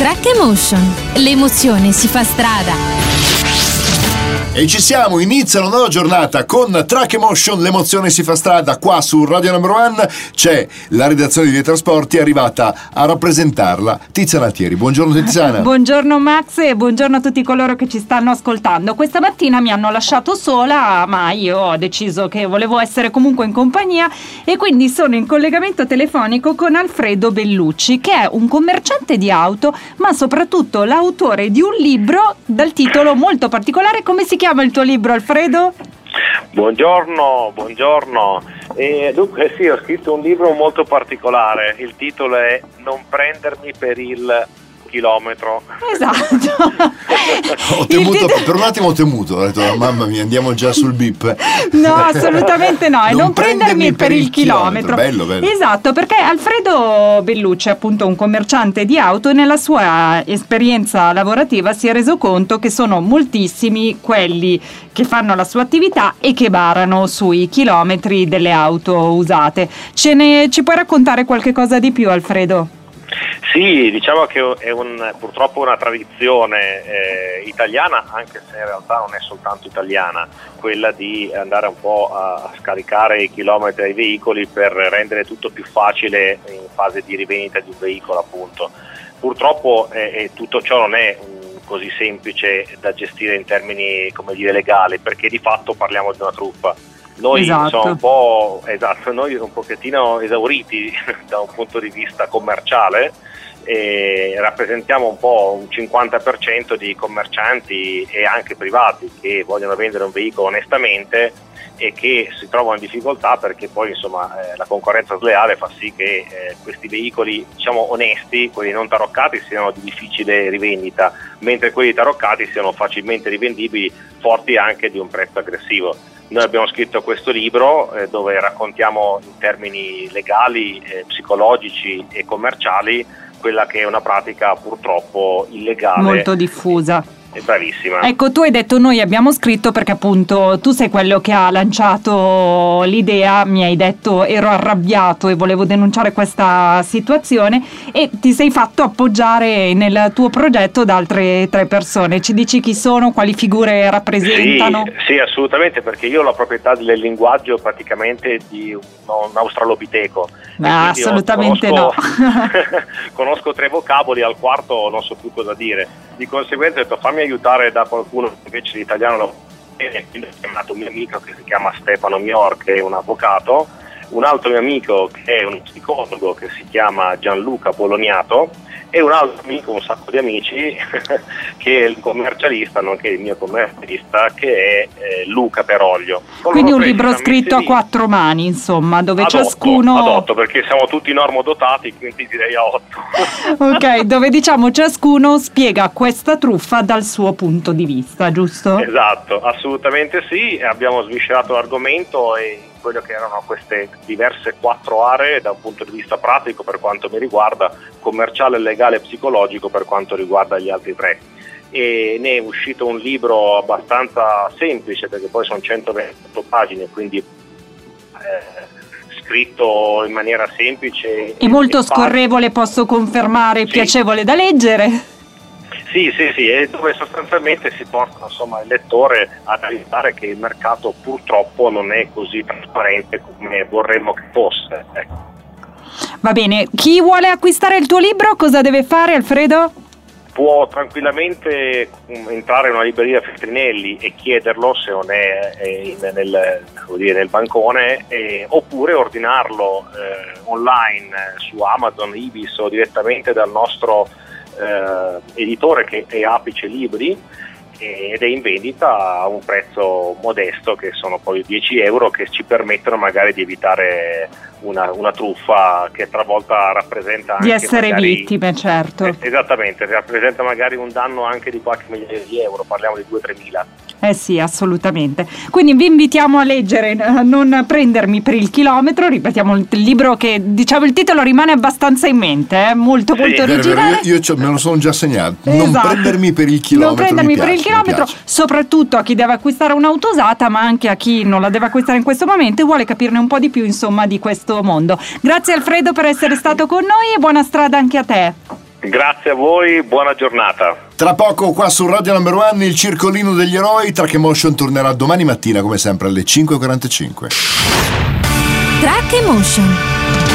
Track Emotion. L'emozione si fa strada. E ci siamo, inizia una nuova giornata con Track Emotion, l'emozione si fa strada. Qua su Radio Number One c'è la redazione di Via Trasporti, è arrivata a rappresentarla Tiziana Altieri. Buongiorno Tiziana. Buongiorno Max e buongiorno a tutti coloro che ci stanno ascoltando. Questa mattina mi hanno lasciato sola, ma io ho deciso che volevo essere comunque in compagnia e quindi sono in collegamento telefonico con Alfredo Bellucci, che è un commerciante di auto, ma soprattutto l'autore di un libro dal titolo molto particolare. Come si chiama il tuo libro, Alfredo? Buongiorno. Dunque sì, ho scritto un libro molto particolare. Il titolo è Non prendermi per il chilometro. Esatto. Ho temuto, per un attimo ho temuto, ho detto mamma mia, andiamo già sul bip. No, assolutamente no, e non prendermi per il chilometro. Bello. Esatto, perché Alfredo Bellucci è appunto un commerciante di auto e nella sua esperienza lavorativa si è reso conto che sono moltissimi quelli che fanno la sua attività e che barano sui chilometri delle auto usate. Ci puoi raccontare qualche cosa di più, Alfredo? Sì, diciamo che è purtroppo una tradizione italiana, anche se in realtà non è soltanto italiana, quella di andare un po' a scaricare i chilometri ai veicoli per rendere tutto più facile in fase di rivendita di un veicolo, appunto. Purtroppo tutto ciò non è così semplice da gestire in termini, come dire, legali, perché di fatto parliamo di una truffa. Noi siamo noi un pochettino esauriti da un punto di vista commerciale e rappresentiamo un po' un 50% di commercianti e anche privati che vogliono vendere un veicolo onestamente e che si trovano in difficoltà perché poi la concorrenza sleale fa sì che questi veicoli, diciamo, onesti, quelli non taroccati, siano di difficile rivendita, mentre quelli taroccati siano facilmente rivendibili, forti anche di un prezzo aggressivo. Noi abbiamo scritto questo libro dove raccontiamo in termini legali, psicologici e commerciali quella che è una pratica purtroppo illegale. Molto diffusa. È bravissima. Ecco, tu hai detto noi abbiamo scritto perché appunto tu sei quello che ha lanciato l'idea, mi hai detto ero arrabbiato e volevo denunciare questa situazione e ti sei fatto appoggiare nel tuo progetto da altre 3 persone. Ci dici chi sono, quali figure rappresentano? Sì, assolutamente, perché io ho la proprietà del linguaggio praticamente di un australopiteco. Assolutamente no. Conosco 3 vocaboli, al quarto non so più cosa dire. Di conseguenza ho detto fammi aiutare da qualcuno che invece l'italiano lo bene, quindi ho chiamato un mio amico che si chiama Stefano Mior, che è un avvocato, un altro mio amico che è uno psicologo che si chiama Gianluca Poloniato e un altro amico, un sacco di amici che è il commercialista, nonché il mio commercialista, che è Luca Peroglio. Quindi un libro scritto a 4 mani, insomma, dove ciascuno... Ad 8, perché siamo tutti normodotati, quindi direi a 8. Ok, dove diciamo ciascuno spiega questa truffa dal suo punto di vista, giusto? Esatto, assolutamente sì, abbiamo sviscerato l'argomento e quello che erano queste diverse 4 aree da un punto di vista pratico per quanto mi riguarda, commerciale, legale e psicologico per quanto riguarda gli altri 3. E ne è uscito un libro abbastanza semplice perché poi sono 128 pagine, quindi scritto in maniera semplice e molto scorrevole, posso confermare, sì. Piacevole da leggere. Sì, e dove sostanzialmente si porta il lettore a realizzare che il mercato purtroppo non è così trasparente come vorremmo che fosse. Ecco. Va bene, chi vuole acquistare il tuo libro cosa deve fare, Alfredo? Può tranquillamente entrare in una libreria Feltrinelli e chiederlo se non è nel bancone, oppure ordinarlo online su Amazon, Ibis o direttamente dal nostro editore che è Apice Libri, ed è in vendita a un prezzo modesto che sono poi 10 euro, che ci permettono magari di evitare una truffa che talvolta rappresenta anche di essere magari, vittime, certo. Esattamente, rappresenta magari un danno anche di qualche migliaia di euro, parliamo di 2-3 mila. Sì, assolutamente. Quindi vi invitiamo a leggere Non prendermi per il chilometro, ripetiamo il libro che diciamo il titolo rimane abbastanza in mente, molto originale. Io me lo sono già segnato. Esatto. Non prendermi per il chilometro. Non prendermi per il chilometro, soprattutto a chi deve acquistare un'auto usata, ma anche a chi non la deve acquistare in questo momento e vuole capirne un po' di più, insomma, di questo mondo. Grazie Alfredo per essere stato con noi e buona strada anche a te. Grazie a voi, buona giornata. Tra poco qua su Radio Number One il circolino degli eroi. Track Emotion tornerà domani mattina come sempre alle 5:45. Track Emotion.